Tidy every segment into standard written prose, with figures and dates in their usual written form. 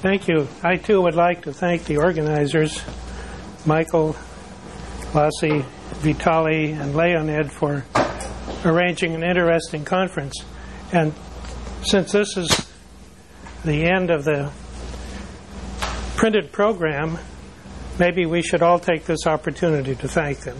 Thank you. I too would like to thank the organizers, Michael, Lassie, Vitali, and Leonid, for arranging an interesting conference. And since this is the end of the printed program, maybe we should all take this opportunity to thank them.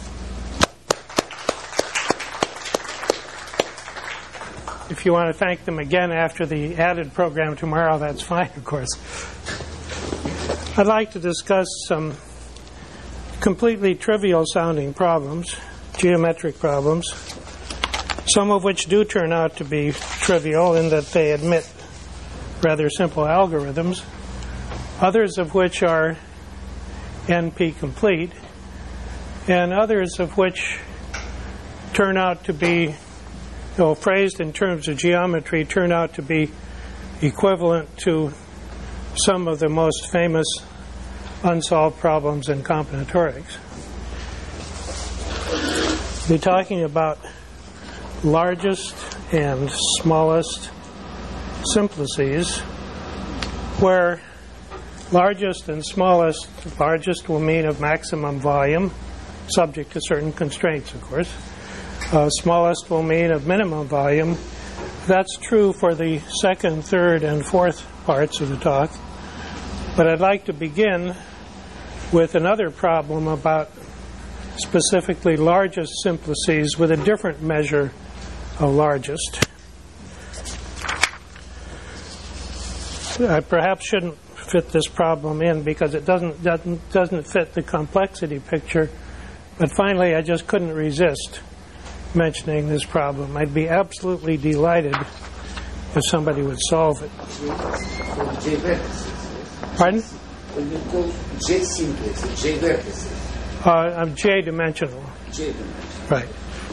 If you want to thank them again after the added program tomorrow, that's fine, of course. I'd like to discuss some completely trivial sounding problems, geometric problems, some of which do turn out to be trivial in that they admit rather simple algorithms, others of which are NP complete, and others of which turn out to be, phrased in terms of geometry, turn out to be equivalent to some of the most famous unsolved problems in combinatorics. We're talking about largest and smallest simplices, where largest and smallest, largest will mean of maximum volume, subject to certain constraints, of course. Smallest will mean of minimum volume. That's true for the second, third, and fourth parts of the talk. But I'd like to begin with another problem about specifically largest simplices with a different measure of largest. I perhaps shouldn't fit this problem in because it doesn't fit the complexity picture. But finally, I just couldn't resist mentioning this problem. I'd be absolutely delighted if somebody would solve it. Pardon? When you call J simplex, J vertices. I'm J-dimensional. J-dimensional. Right.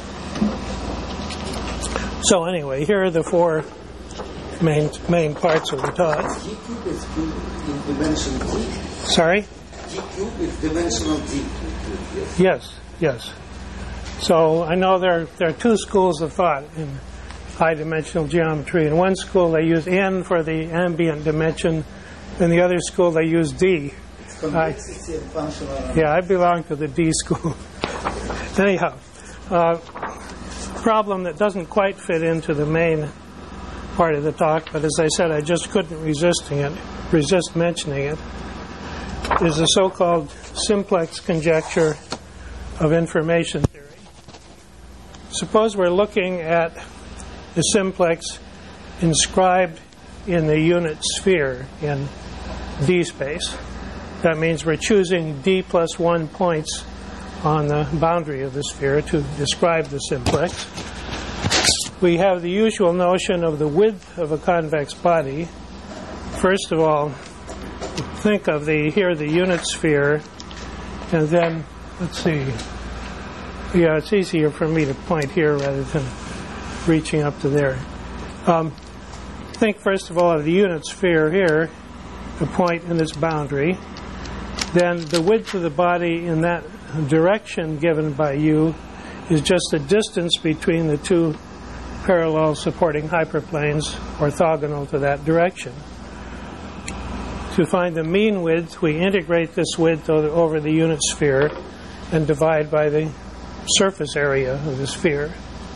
So anyway, here are the four main parts of the talk. D cube is in dimension D. Sorry? D cube is dimensional D. Yes. So I know there are two schools of thought in high-dimensional geometry. In one school, they use n for the ambient dimension. In the other school, they use d. Complexity and functional. Yeah, I belong to the d school. Anyhow, problem that doesn't quite fit into the main part of the talk, but as I said, I just couldn't resist mentioning it, is the so-called simplex conjecture of information theory. Suppose we're looking at the simplex inscribed in the unit sphere in D space. That means we're choosing D plus 1 points on the boundary of the sphere to describe the simplex. We have the usual notion of the width of a convex body. First of all, think of the unit sphere, and then, let's see. Yeah, it's easier for me to point here rather than reaching up to there. Think, first of all, of the unit sphere here, the point in its boundary. Then the width of the body in that direction given by U is just the distance between the two parallel supporting hyperplanes orthogonal to that direction. To find the mean width, we integrate this width over the unit sphere and divide by the surface area of the sphere.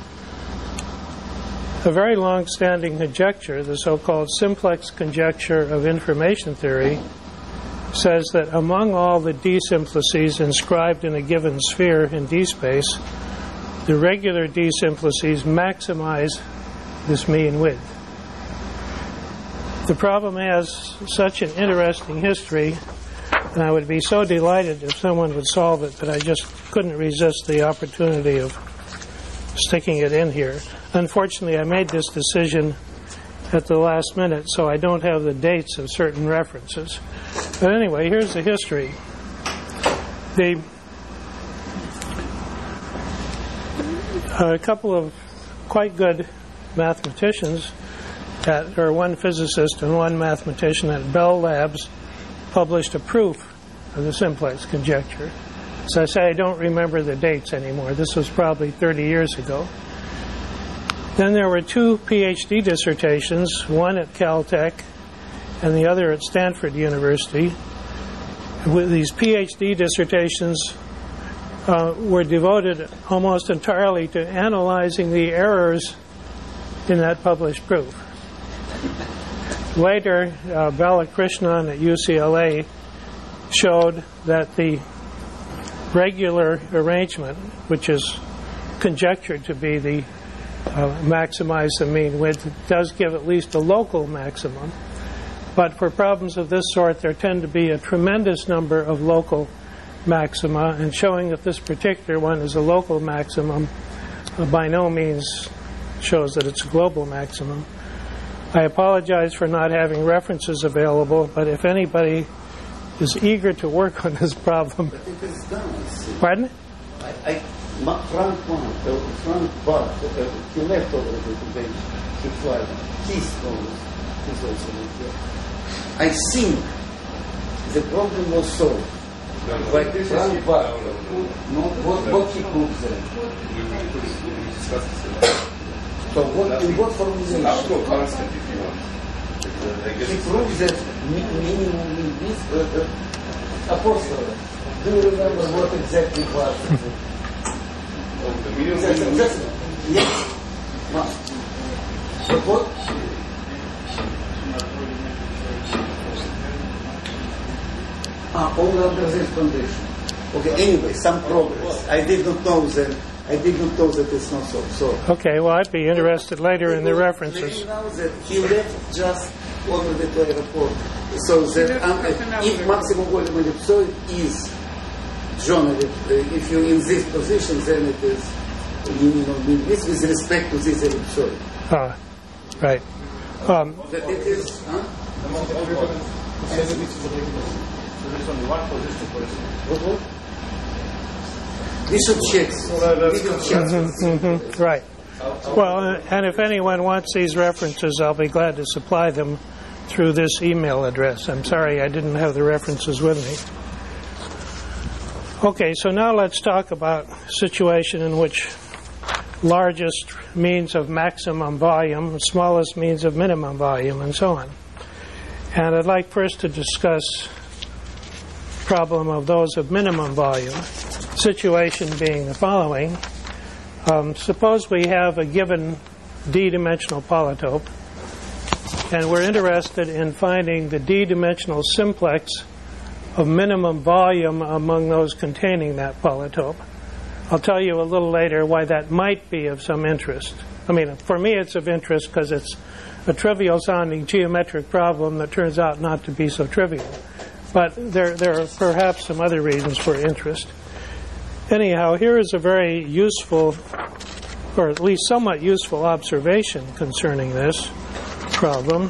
A very long-standing conjecture, the so-called simplex conjecture of information theory, says that among all the D simplices inscribed in a given sphere in D space, the regular D simplices maximize this mean width. The problem has such an interesting history, and I would be so delighted if someone would solve it, but I just couldn't resist the opportunity of sticking it in here. Unfortunately, I made this decision at the last minute, so I don't have the dates of certain references. But anyway, here's the history. A couple of quite good mathematicians, or one physicist and one mathematician at Bell Labs, published a proof of the simplex conjecture. So I say I don't remember the dates anymore. This was probably 30 years ago. Then there were two PhD dissertations, one at Caltech and the other at Stanford University. With these PhD dissertations were devoted almost entirely to analyzing the errors in that published proof. Later, Balakrishnan at UCLA showed that the regular arrangement, which is conjectured to be the maximize the mean width, does give at least a local maximum. But for problems of this sort, there tend to be a tremendous number of local maxima, and showing that this particular one is a local maximum by no means shows that it's a global maximum. I apologize for not having references available, but if anybody is eager to work on this problem... But it is done. Pardon? Frank Bart, he left already today. He flies. He's also not there. I think the problem was solved. But Frank Bart, what he proves there? We discussed this. So in what formulation? I'll go constant if you want. He proves that minimum in this Apostle. Do you remember what exactly was? The minimum. Yes. So what? Only under this condition. Okay. Anyway, some progress. I did not know that it's not so. Okay, well, I'd be interested later in the references. Now that he left just over the airport, so that if maximum volume ellipsoid is generally, if you're in this position, then it is minimum width with respect to this ellipsoid. Right. That it is. There's only one position for it. We should check. Right. Well, and if anyone wants these references, I'll be glad to supply them through this email address. I'm sorry I didn't have the references with me. Okay, so now let's talk about a situation in which largest means of maximum volume, smallest means of minimum volume, and so on. And I'd like first to discuss the problem of those of minimum volume. Situation being the following. Suppose we have a given d-dimensional polytope, and we're interested in finding the d-dimensional simplex of minimum volume among those containing that polytope. I'll tell you a little later why that might be of some interest. I mean, for me it's of interest because it's a trivial-sounding geometric problem that turns out not to be so trivial. But there are perhaps some other reasons for interest. Anyhow, here is a very useful, or at least somewhat useful observation concerning this problem.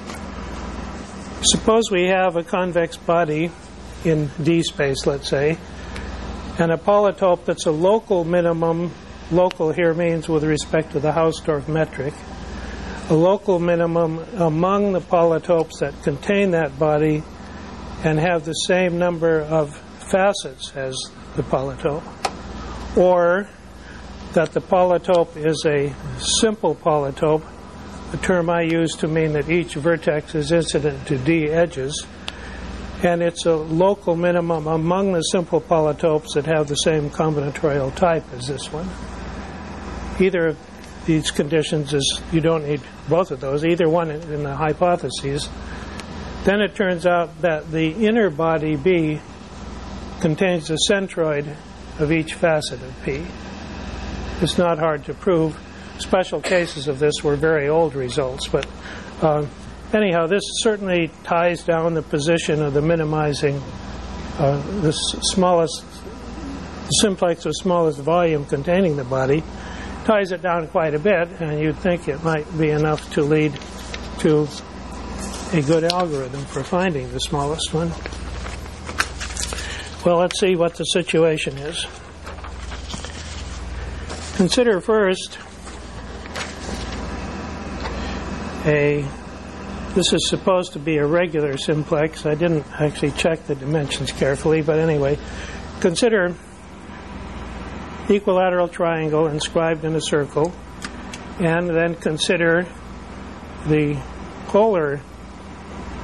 Suppose we have a convex body in D space, let's say, and a polytope that's a local minimum. Local here means with respect to the Hausdorff metric. A local minimum among the polytopes that contain that body and have the same number of facets as the polytope, or that the polytope is a simple polytope, a term I use to mean that each vertex is incident to D edges, and it's a local minimum among the simple polytopes that have the same combinatorial type as this one. Either of these conditions is, you don't need both of those, either one in the hypotheses. Then it turns out that the inner body B contains the centroid of each facet of P. It's not hard to prove. Special cases of this were very old results, but anyhow, this certainly ties down the position of the minimizing the simplex of smallest volume containing the body, ties it down quite a bit, and you'd think it might be enough to lead to a good algorithm for finding the smallest one. Well, let's see what the situation is. Consider first this is supposed to be a regular simplex. I didn't actually check the dimensions carefully, but anyway, consider equilateral triangle inscribed in a circle, and then consider the polar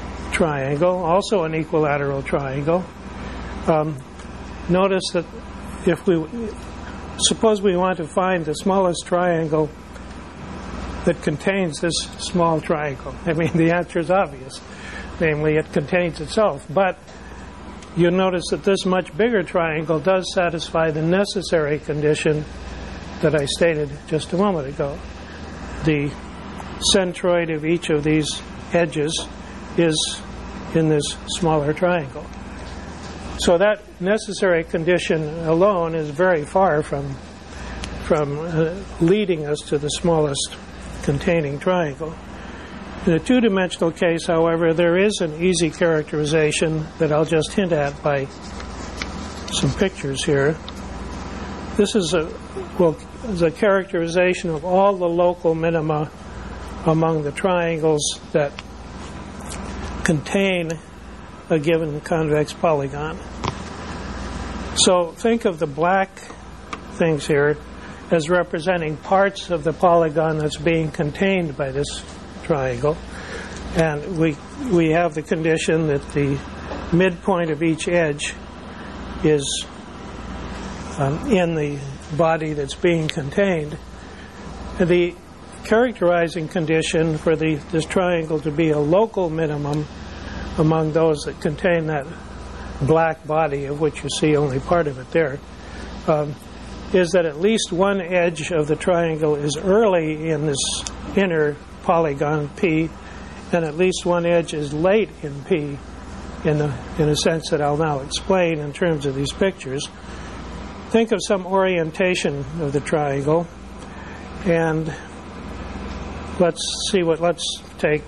triangle, also an equilateral triangle. Notice that suppose we want to find the smallest triangle that contains this small triangle. I mean, the answer is obvious. Namely, it contains itself. But you'll notice that this much bigger triangle does satisfy the necessary condition that I stated just a moment ago. The centroid of each of these edges is in this smaller triangle. So that necessary condition alone is very far from leading us to the smallest containing triangle. In a two-dimensional case, however, there is an easy characterization that I'll just hint at by some pictures here. This is a characterization of all the local minima among the triangles that contain a given convex polygon. So think of the black things here as representing parts of the polygon that's being contained by this triangle. And we have the condition that the midpoint of each edge is in the body that's being contained. The characterizing condition for this triangle to be a local minimum among those that contain that black body, of which you see only part of it there, is that at least one edge of the triangle is early in this inner polygon P, and at least one edge is late in P, in a sense that I'll now explain in terms of these pictures. Think of some orientation of the triangle, and let's take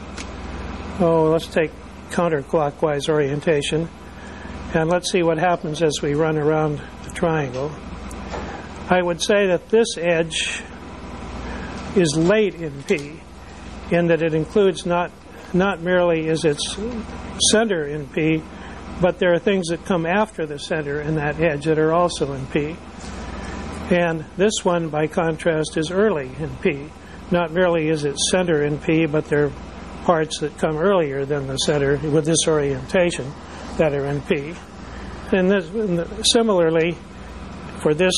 counterclockwise orientation, and let's see what happens as we run around the triangle. I would say that this edge is late in P, in that it includes not merely is its center in P, but there are things that come after the center in that edge that are also in P. And this one, by contrast, is early in P. Not merely is it center in P, but there are parts that come earlier than the center with this orientation that are in P. And similarly, for this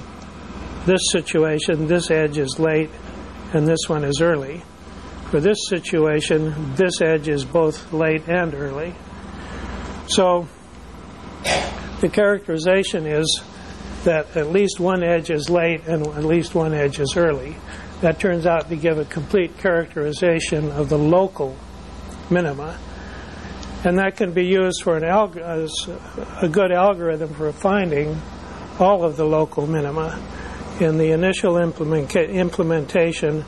situation, this edge is late and this one is early. For this situation, this edge is both late and early. So the characterization is that at least one edge is late and at least one edge is early. That turns out to give a complete characterization of the local minima. And that can be used for as a good algorithm for finding all of the local minima. In the initial implementation,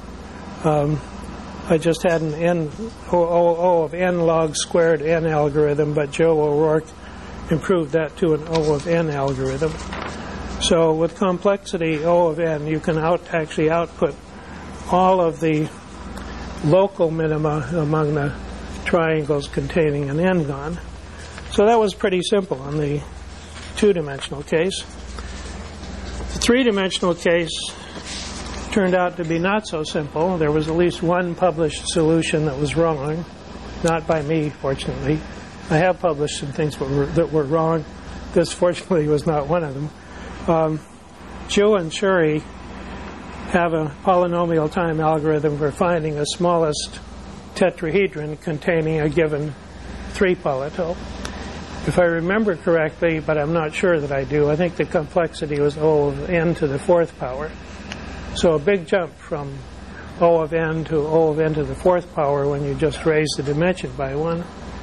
I just had an O of n log squared n algorithm, but Joe O'Rourke improved that to an O of n algorithm. So with complexity O of n, you can actually output all of the local minima among the triangles containing an n-gon. So that was pretty simple on the two-dimensional case. The three-dimensional case turned out to be not so simple. There was at least one published solution that was wrong, not by me, fortunately. I have published some things that were wrong. This, fortunately, was not one of them. Joe and Shuri have a polynomial time algorithm for finding the smallest tetrahedron containing a given 3-polytope. If I remember correctly, but I'm not sure that I do, I think the complexity was O of n to the 4th power. So a big jump from O of n to O of n to the 4th power when you just raise the dimension by 1.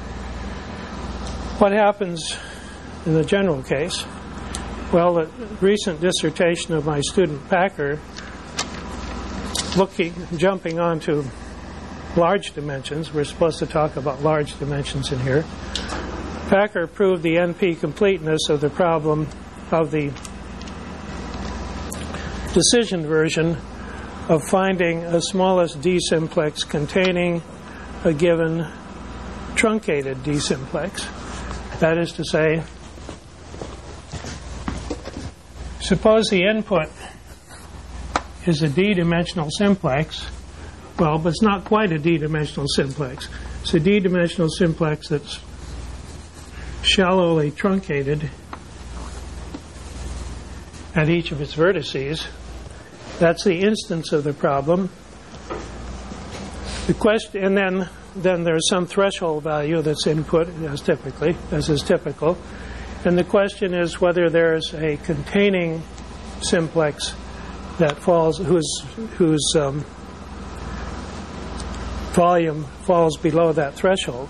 What happens in the general case? Well, the recent dissertation of my student Packer, jumping onto large dimensions, we're supposed to talk about large dimensions in here. Packer proved the NP completeness of the problem of the decision version of finding a smallest d-simplex containing a given truncated d-simplex. That is to say, suppose the input is a d-dimensional simplex well, but it's not quite a d-dimensional simplex. It's a d-dimensional simplex that's shallowly truncated at each of its vertices. That's the instance of the problem. The question, and then there's some threshold value that's input, as is typical. And the question is whether there's a containing simplex that falls, whose volume falls below that threshold.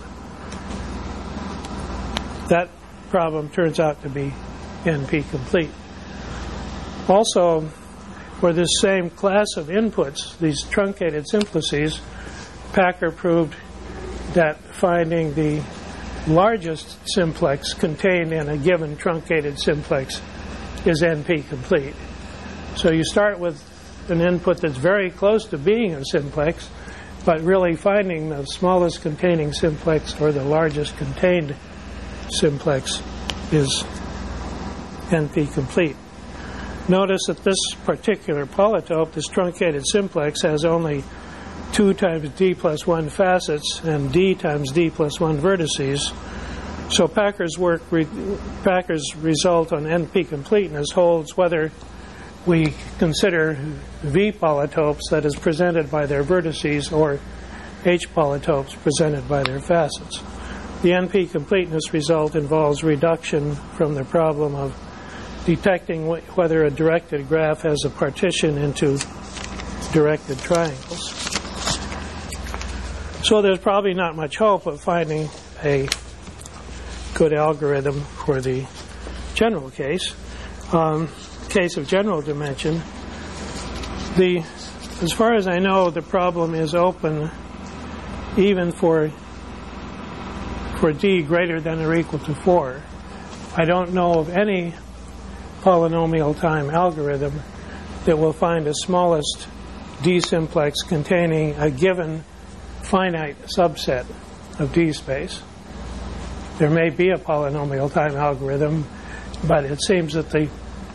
That problem turns out to be NP complete. Also, for this same class of inputs, these truncated simplices, Packer proved that finding the largest simplex contained in a given truncated simplex is NP complete. So you start with an input that's very close to being a simplex, but really finding the smallest containing simplex or the largest contained simplex is NP complete. Notice that this particular polytope, this truncated simplex, has only 2 times d plus 1 facets and d times d plus 1 vertices. So Packer's result on NP completeness holds whether we consider V polytopes, that is presented by their vertices, or H polytopes presented by their facets. The NP completeness result involves reduction from the problem of detecting whether a directed graph has a partition into directed triangles. So there's probably not much hope of finding a good algorithm for the general case. Case of general dimension, as far as I know, the problem is open even for d greater than or equal to 4. I don't know of any polynomial time algorithm that will find a smallest d simplex containing a given finite subset of d space. There may be a polynomial time algorithm, but it seems that it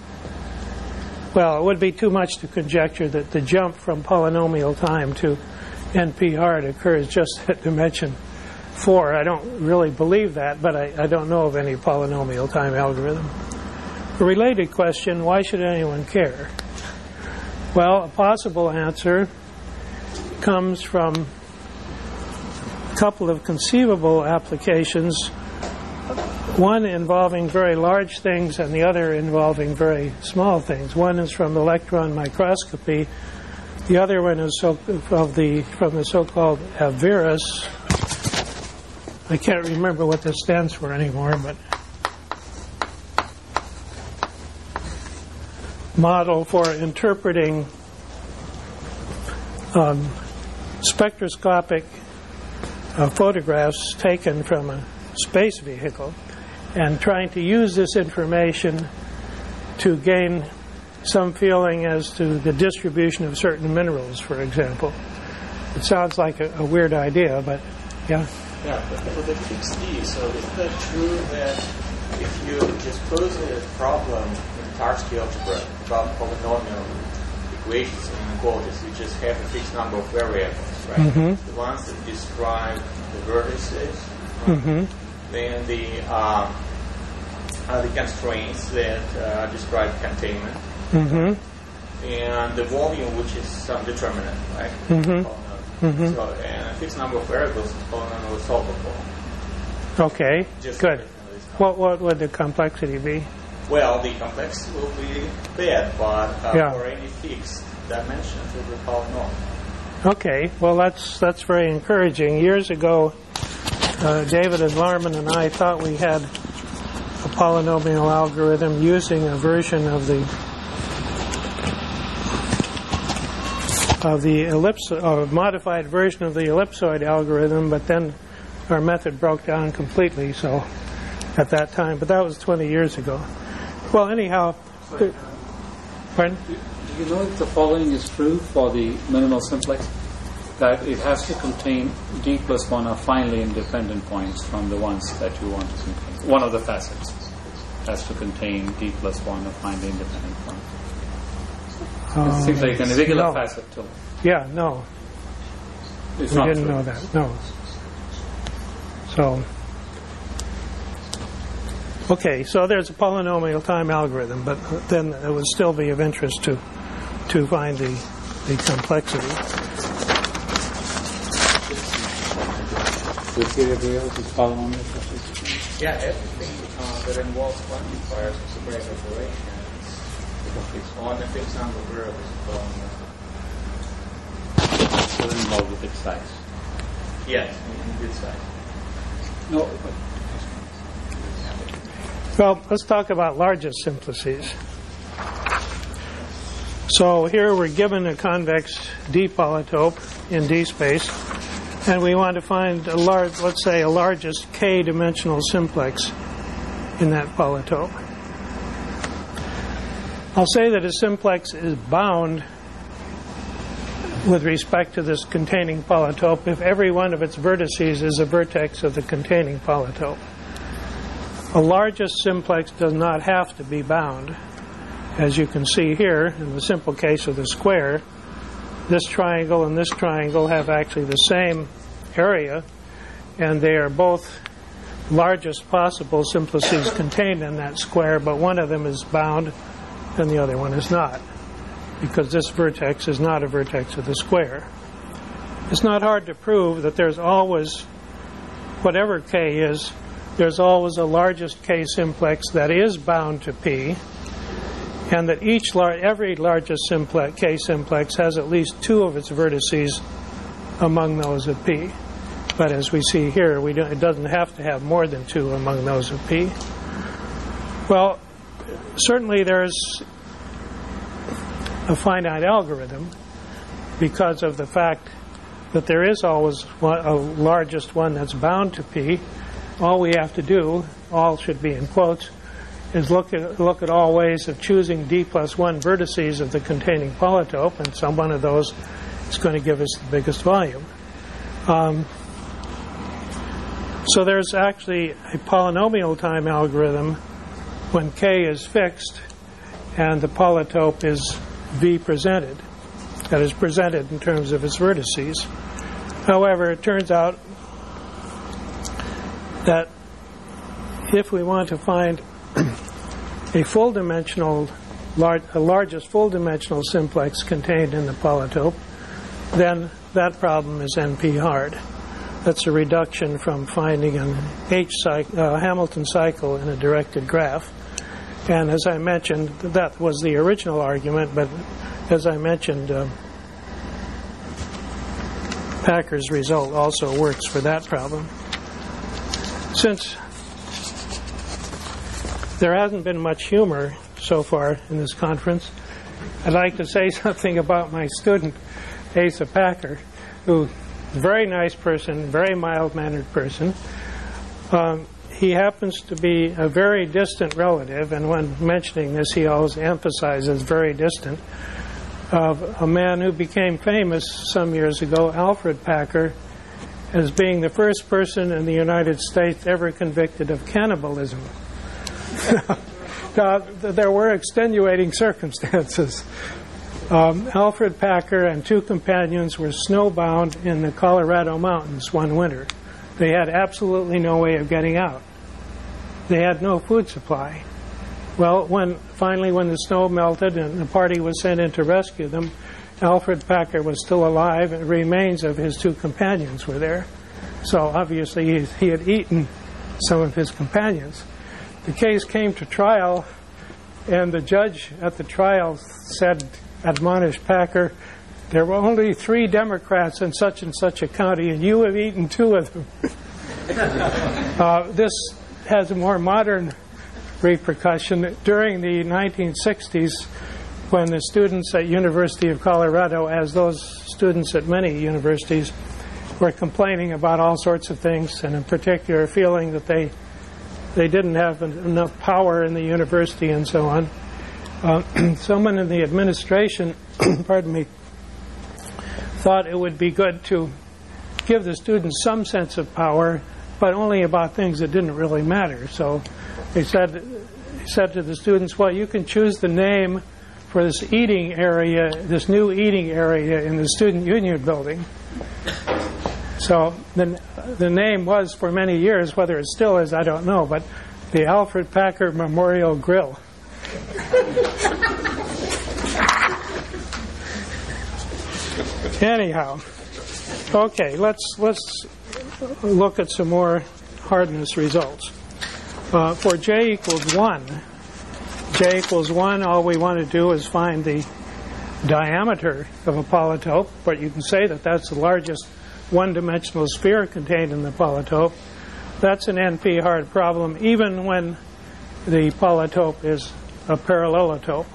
would be too much to conjecture that the jump from polynomial time to NP-hard occurs just at dimension 4. I don't really believe that, but I don't know of any polynomial time algorithm. A related question, why should anyone care? Well, a possible answer comes from a couple of conceivable applications, one involving very large things and the other involving very small things. One is from electron microscopy. The other one is from the so-called AVIRUS. I can't remember what this stands for anymore, but model for interpreting spectroscopic photographs taken from a space vehicle, and trying to use this information to gain some feeling as to the distribution of certain minerals, for example. It sounds like a weird idea, but yeah. Yeah, but for the fixed D, so is that true that if you just pose a problem in Tarski algebra about polynomial equations and inequalities, you just have a fixed number of variables, right? Mm-hmm. The ones that describe the vertices, then the constraints that describe containment, and the volume, which is some determinant, right? So, and a fixed number of variables is polynomially solvable. Okay, just good. What would the complexity be? Well, the complexity will be bad, but for any fixed dimension, it will be polynomial. Okay, well that's very encouraging. Years ago, David and Larman and I thought we had a polynomial algorithm using a version of the modified version of the ellipsoid algorithm, but then our method broke down completely. So at that time, but that was 20 years ago. Well, anyhow, pardon? Do you know if the following is true for the minimal simplex? That it has to contain d plus 1 are finally independent points from the ones that you want to contain. One of the facets has to contain d plus 1 are finally independent points. It seems like an irregular facet too. Yeah, no. It's we not didn't true. know that. No. So, okay, so there's a polynomial time algorithm, but then it would still be of interest to find the complexity. With everybody else is polynomial. Yeah, everything that involves quantifiers or separate operations on a fixed number of variables is polynomial. Still involved with its size. Yes, in bit size. No, but Well, let's talk about largest simplices. So here we're given a convex D polytope in D space, and we want to find a large, let's say, a largest k-dimensional simplex in that polytope. I'll say that a simplex is bound with respect to this containing polytope if every one of its vertices is a vertex of the containing polytope. A largest simplex does not have to be bound. As you can see here, in the simple case of the square, this triangle and this triangle have actually the same area, and they are both largest possible simplices contained in that square, but one of them is bound and the other one is not, because this vertex is not a vertex of the square. It's not hard to prove that there's always, whatever k is, there's always a largest k simplex that is bound to P, and that every largest k simplex has at least two of its vertices among those of P. But as we see here, it doesn't have to have more than two among those of P. Well, certainly there's a finite algorithm because of the fact that there is always a largest one that's bound to P. All we have to do, all should be in quotes, is look at all ways of choosing D plus 1 vertices of the containing polytope, and some one of those is going to give us the biggest volume. So there's actually a polynomial time algorithm when k is fixed and the polytope is V presented, that is presented in terms of its vertices. However, it turns out that if we want to find a largest full-dimensional simplex contained in the polytope, then that problem is NP hard. That's a reduction from finding an Hamilton cycle in a directed graph. And as I mentioned, that was the original argument, but as I mentioned, Packer's result also works for that problem. Since there hasn't been much humor so far in this conference, I'd like to say something about my student, Asa Packer, who is a very nice person, very mild-mannered person. He happens to be a very distant relative, and when mentioning this, he always emphasizes very distant, of a man who became famous some years ago, Alfred Packer, as being the first person in the United States ever convicted of cannibalism. Now, there were extenuating circumstances. Alfred Packer and two companions were snowbound in the Colorado mountains one winter. They had absolutely no way of getting out. They had no food supply. Well, finally when the snow melted and the party was sent in to rescue them, Alfred Packer was still alive, and remains of his two companions were there. So obviously he had eaten some of his companions. The case came to trial, and the judge at the trial admonished Packer, there were only 3 Democrats in such and such a county, and you have eaten 2 of them. This has a more modern repercussion. During the 1960s, when the students at University of Colorado, as those students at many universities, were complaining about all sorts of things, and in particular feeling that they didn't have enough power in the university and so on, someone in the administration, pardon me, thought it would be good to give the students some sense of power, but only about things that didn't really matter. So he said to the students, well, you can choose the name for this eating area, this new eating area in the Student Union building. So the name was for many years, whether it still is, I don't know, but the Alfred Packer Memorial Grill. Anyhow, okay, let's look at some more hardness results. For j equals 1, all we want to do is find the diameter of a polytope, but you can say that that's the largest one-dimensional sphere contained in the polytope. That's an NP-hard problem, even when the polytope is a parallelotope.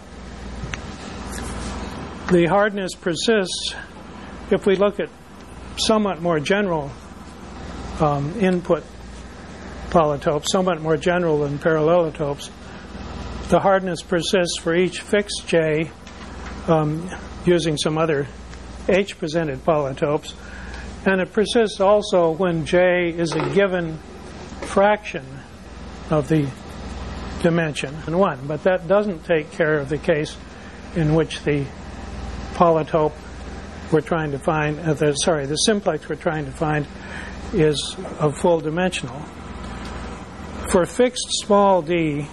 The hardness persists if we look at somewhat more general input polytopes, somewhat more general than parallelotopes. The hardness persists for each fixed j using some other h-presented polytopes. And it persists also when j is a given fraction of the dimension in 1. But that doesn't take care of the case in which the polytope we're trying to find, the simplex we're trying to find is of full dimensional. For fixed small d,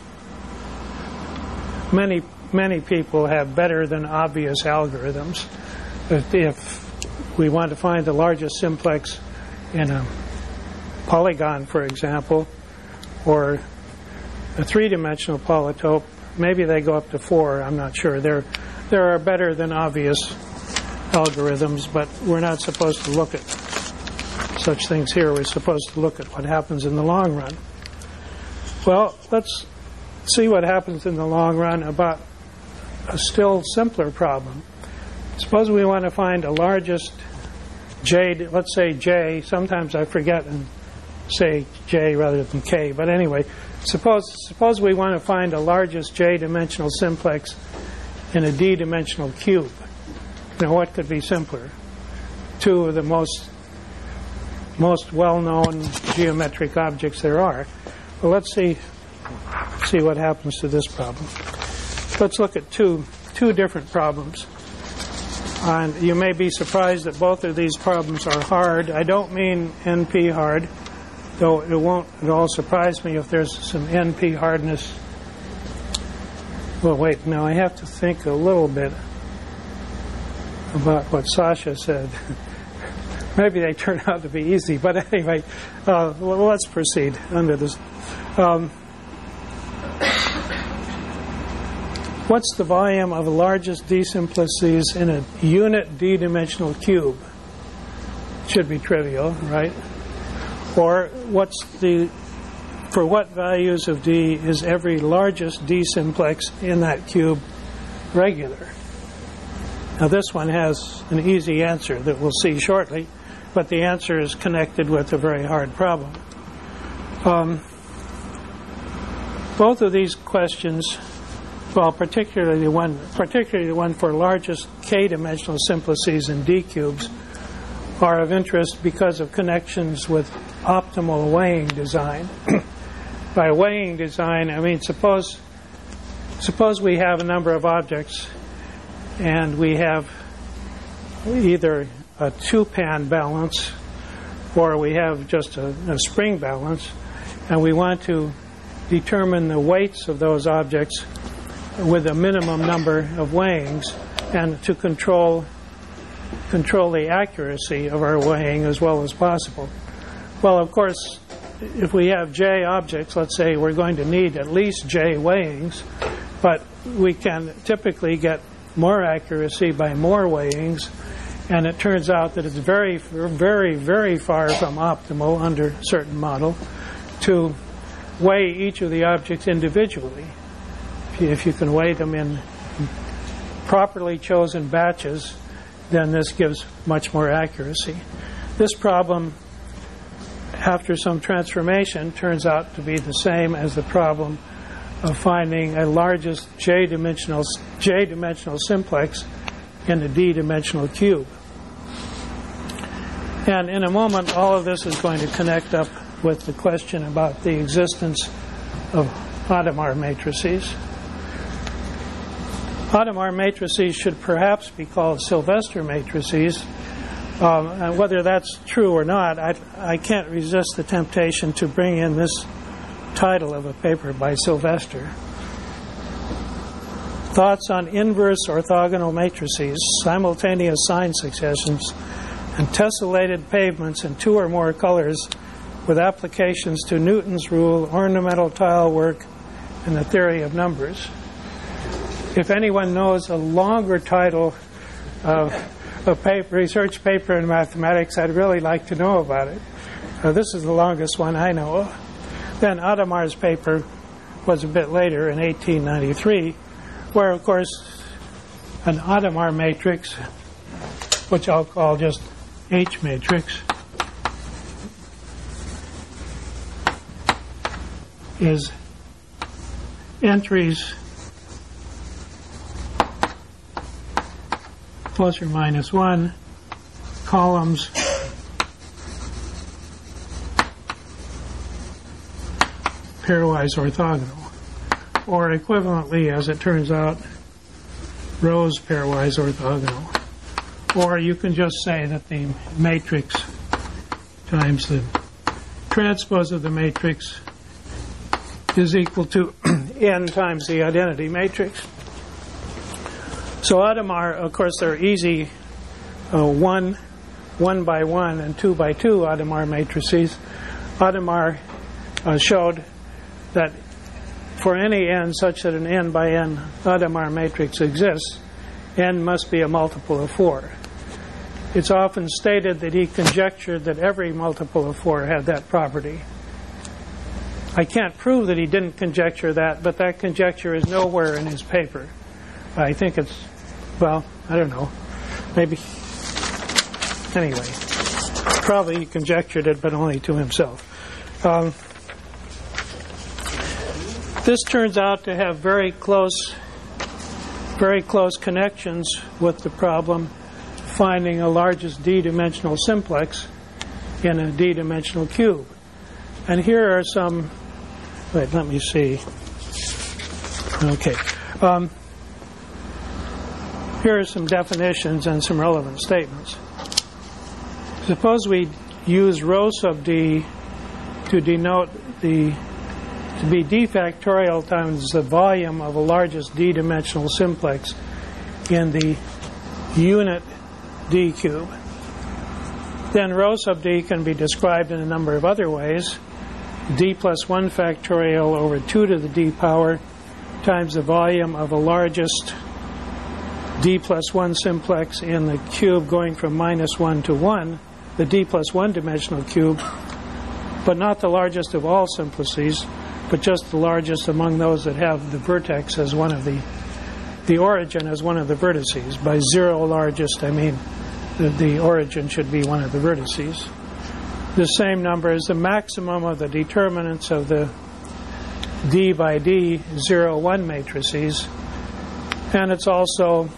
many people have better than obvious algorithms. If we want to find the largest simplex in a polygon, for example, or a three-dimensional polytope, maybe they go up to 4, I'm not sure. There are better than obvious algorithms, but we're not supposed to look at such things here. We're supposed to look at what happens in the long run. Well, let's see what happens in the long run about a still simpler problem. Suppose we want to find a largest j, let's say j, sometimes I forget and say j rather than k, but anyway, suppose we want to find a largest j-dimensional simplex in a d-dimensional cube. Now, what could be simpler? Two of the most well-known geometric objects there are. Well, let's see what happens to this problem. Let's look at two different problems. And you may be surprised that both of these problems are hard. I don't mean NP hard, though it won't at all surprise me if there's some NP hardness. Well, wait, now I have to think a little bit about what Sasha said. Maybe they turn out to be easy, but anyway, well, let's proceed under this. What's the volume of the largest d simplices in a unit d-dimensional cube? Should be trivial, right? Or for what values of d is every largest d simplex in that cube regular? Now this one has an easy answer that we'll see shortly, but the answer is connected with a very hard problem. Both of these questions, well, particularly the one for largest k-dimensional simplices in d cubes, are of interest because of connections with optimal weighing design. By weighing design, I mean suppose we have a number of objects and we have either a two-pan balance or we have just a spring balance, and we want to determine the weights of those objects with a minimum number of weighings and to control the accuracy of our weighing as well as possible. Well, of course, if we have j objects, let's say we're going to need at least j weighings, but we can typically get more accuracy by more weighings, and it turns out that it's very, very, very far from optimal under a certain model to weigh each of the objects individually. If you can weigh them in properly chosen batches, then this gives much more accuracy. This problem, after some transformation, turns out to be the same as the problem of finding a largest j-dimensional simplex in a d-dimensional cube. And in a moment, all of this is going to connect up with the question about the existence of Hadamard matrices. Hadamard matrices should perhaps be called Sylvester matrices, And whether that's true or not, I can't resist the temptation to bring in this title of a paper by Sylvester. Thoughts on inverse orthogonal matrices, simultaneous sign successions, and tessellated pavements in 2 or more colors with applications to Newton's rule, ornamental tile work, and the theory of numbers. If anyone knows a longer title of a research paper in mathematics, I'd really like to know about it. This is the longest one I know of. Then Adamar's paper was a bit later in 1893, where, of course, an Adamar matrix, which I'll call just H matrix, is entries plus or minus 1, columns pairwise orthogonal, or equivalently, as it turns out, rows pairwise orthogonal. Or you can just say that the matrix times the transpose of the matrix is equal to n times the identity matrix. So Adamar, of course, they're easy 1 by 1 and 2 by 2 Adamar matrices. Adamar showed that for any n such that an n by n Adamar matrix exists, n must be a multiple of 4. It's often stated that he conjectured that every multiple of 4 had that property. I can't prove that he didn't conjecture that, but that conjecture is nowhere in his paper. I think it's, well, I don't know. Maybe. Anyway, probably he conjectured it, but only to himself. This turns out to have very close connections with the problem finding a largest d-dimensional simplex in a d-dimensional cube. And here are some, wait, let me see. Okay. Here are some definitions and some relevant statements. Suppose we use rho sub d to denote to be d factorial times the volume of a largest d-dimensional simplex in the unit d cube. Then rho sub d can be described in a number of other ways. D plus 1 factorial over 2 to the d power times the volume of a largest d plus 1 simplex in the cube going from minus 1 to 1, the d plus 1 dimensional cube, but not the largest of all simplices, but just the largest among those that have the vertex as one of the origin as one of the vertices. By 0 largest, I mean the origin should be one of the vertices. The same number is the maximum of the determinants of the d by d 0, 1 matrices, and it's also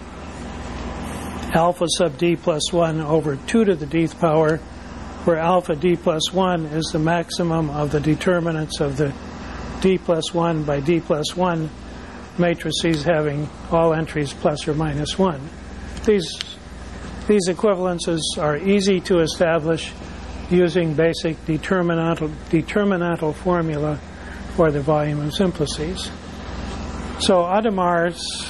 alpha sub d plus 1 over 2 to the dth power, where alpha d plus 1 is the maximum of the determinants of the d plus 1 by d plus 1 matrices having all entries plus or minus 1. These equivalences are easy to establish using basic determinantal formula for the volume of simplices. So Adamar's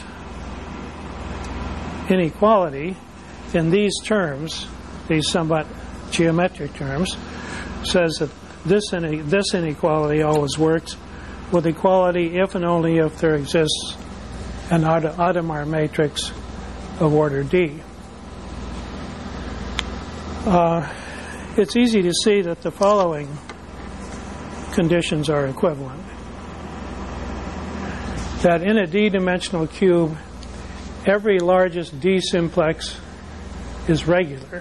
inequality in these terms, these somewhat geometric terms, says that this inequality always works with equality if and only if there exists an Adamar matrix of order D. It's easy to see that the following conditions are equivalent. That in a d-dimensional cube, every largest d simplex is regular.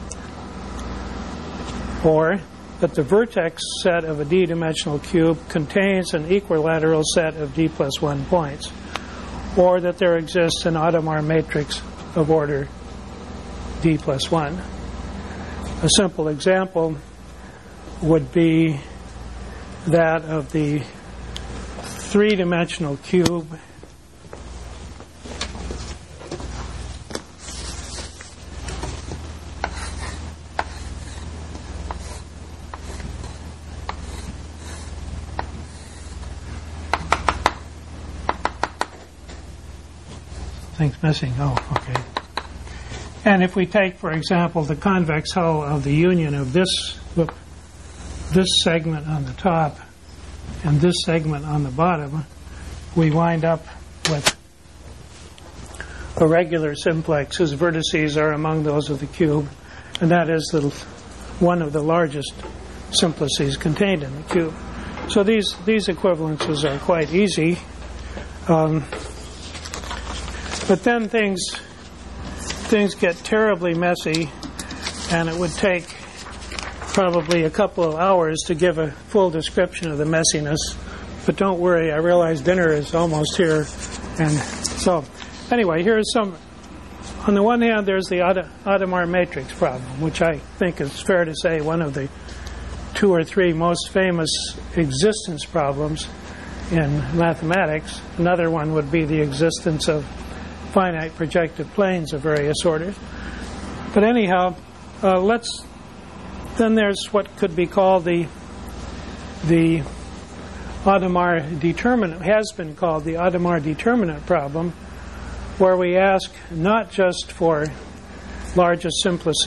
Or that the vertex set of a d-dimensional cube contains an equilateral set of d plus 1 points. Or that there exists an Adamar matrix of order d plus 1. A simple example would be that of the three-dimensional cube Thing's missing. Oh, okay. And if we take, for example, the convex hull of the union of this segment on the top and this segment on the bottom, we wind up with a regular simplex whose vertices are among those of the cube, and that is one of the largest simplices contained in the cube. So these equivalences are quite easy. But then things get terribly messy, and it would take probably a couple of hours to give a full description of the messiness. But don't worry, I realize dinner is almost here. And so, anyway, here's some. On the one hand, there's the Hadamard matrix problem, which I think is fair to say one of the 2 or 3 most famous existence problems in mathematics. Another one would be the existence of finite projective planes of various orders. But anyhow, then there's what could be called the Hadamard determinant, has been called the Hadamard determinant problem, where we ask not just for largest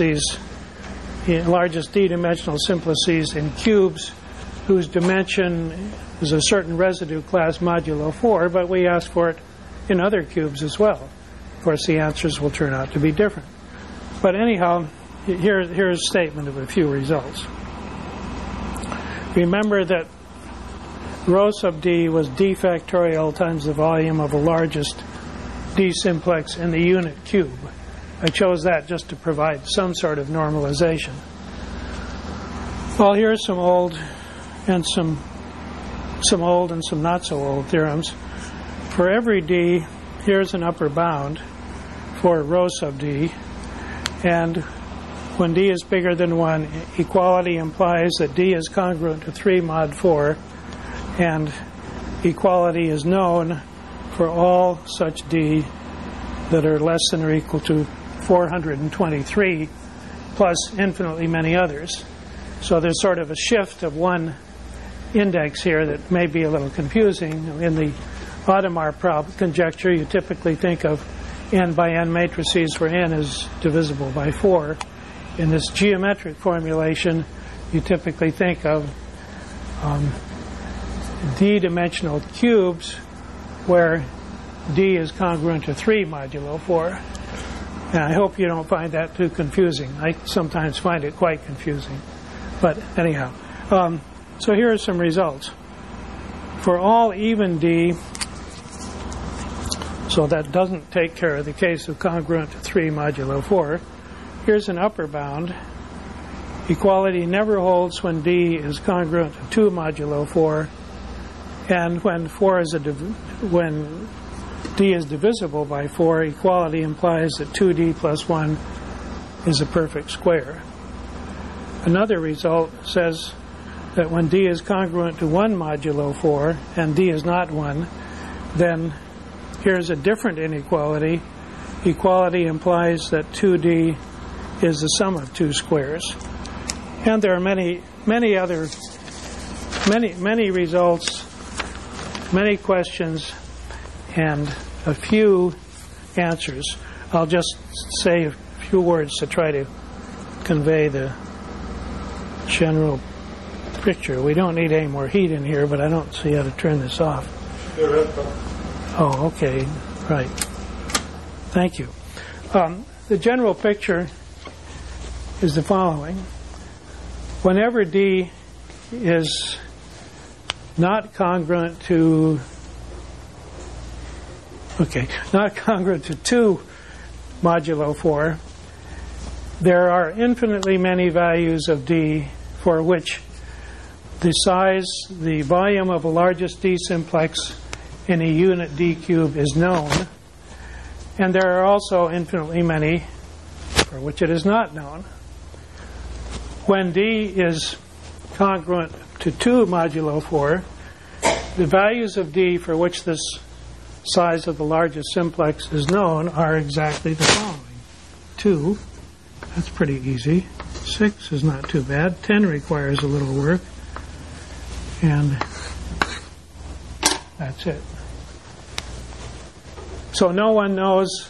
d-dimensional simplices in cubes whose dimension is a certain residue class modulo 4, but we ask for it in other cubes as well. Of course, the answers will turn out to be different. But anyhow, here's a statement of a few results. Remember that rho sub d was d factorial times the volume of the largest d simplex in the unit cube. I chose that just to provide some sort of normalization. Well, here's some old and some not so old theorems. For every d, here's an upper bound for rho sub d, and when d is bigger than 1, equality implies that d is congruent to 3 mod 4, and equality is known for all such d that are less than or equal to 423 plus infinitely many others. So there's sort of a shift of one index here that may be a little confusing. In the Hadamard conjecture, you typically think of n by n matrices where n is divisible by 4. In this geometric formulation, you typically think of d-dimensional cubes where d is congruent to 3 modulo 4. And I hope you don't find that too confusing. I sometimes find it quite confusing. But anyhow, so here are some results. For all even d, so that doesn't take care of the case of congruent to 3 modulo 4, here's an upper bound. Equality never holds when d is congruent to 2 modulo 4, and when when d is divisible by 4, equality implies that 2d plus 1 is a perfect square. Another result says that when d is congruent to 1 modulo 4 and d is not 1, then here's a different inequality. Equality implies that 2d is the sum of 2 squares. And there are many results, many questions, and a few answers. I'll just say a few words to try to convey the general picture. We don't need any more heat in here, but I don't see how to turn this off. Oh, okay. Right. Thank you. The general picture is the following. Whenever d is not congruent to 2 modulo 4, there are infinitely many values of d for which the volume of the largest d simplex in a unit d cube is known, and there are also infinitely many for which it is not known. When d is congruent to 2 modulo 4, the values of d for which this size of the largest simplex is known are exactly the following. 2, that's pretty easy. 6 is not too bad. 10 requires a little work. And that's it. So no one knows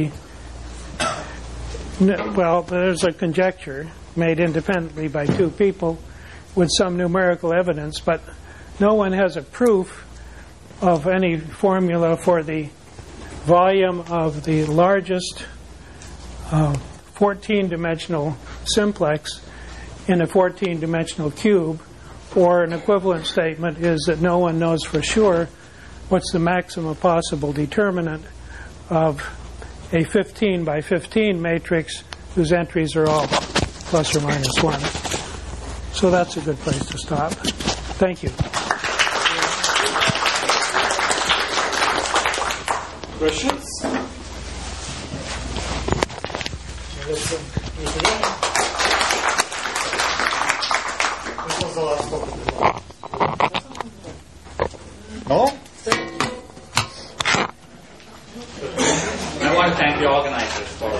well, there's a conjecture made independently by two people with some numerical evidence, but no one has a proof of any formula for the volume of the largest 14-dimensional simplex in a 14-dimensional cube, or an equivalent statement is that no one knows for sure what's the maximum possible determinant of a 15 by 15 matrix whose entries are all plus or minus 1. So that's a good place to stop. Thank you. Questions? This was the last topic. No? I want to thank the organizers for